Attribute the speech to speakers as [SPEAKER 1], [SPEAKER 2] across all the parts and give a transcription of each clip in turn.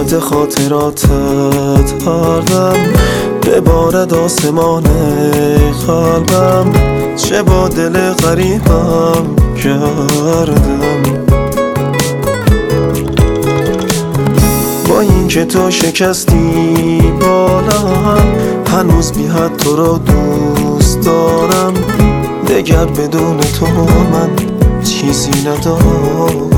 [SPEAKER 1] وقت خاطراتت هر دم ببارد آسمان قلبم، چه با دل غریبم کردم. با این که تو شکستی بالم، هنوز بی حد تو را دوست دارم. دگر بدون تو من چیزی ندارم.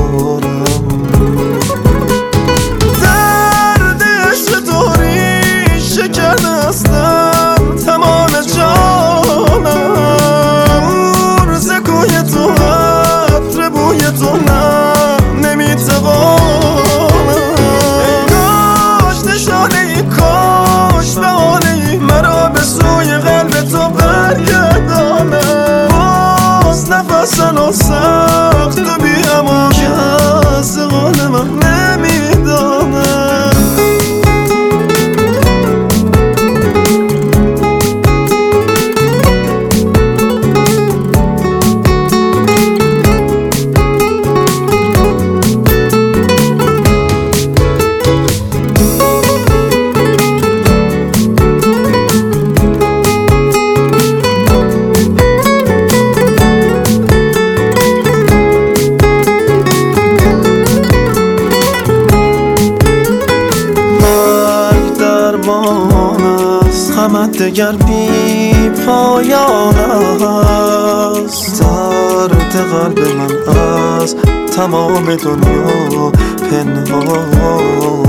[SPEAKER 1] درد عشق تو ریشه کرده هستم تمام جانم. عرض کوی تو عطر بوی تو نه نمیتوانم. کاش نشانه ای، کاش بهانه ای مرا به سوی قلب تو برگردانم. باز نفسم سخت و بی امان که از قول من نمیدانم. غمت دگر بی پایان است. درد قلب من از تمام دنیا پنهان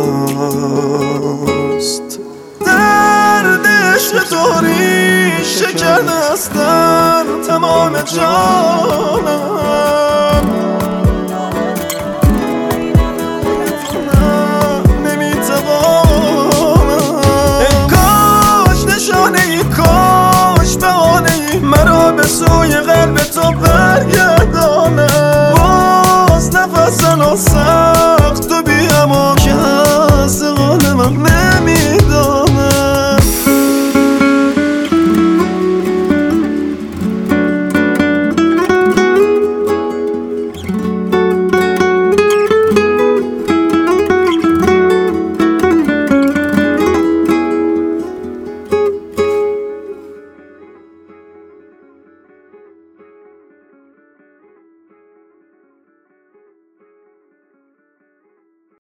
[SPEAKER 1] است. درد عشق تو ریشه کرده است در تمام جانم. کاش بهانه ای مرا به سوی قلب تو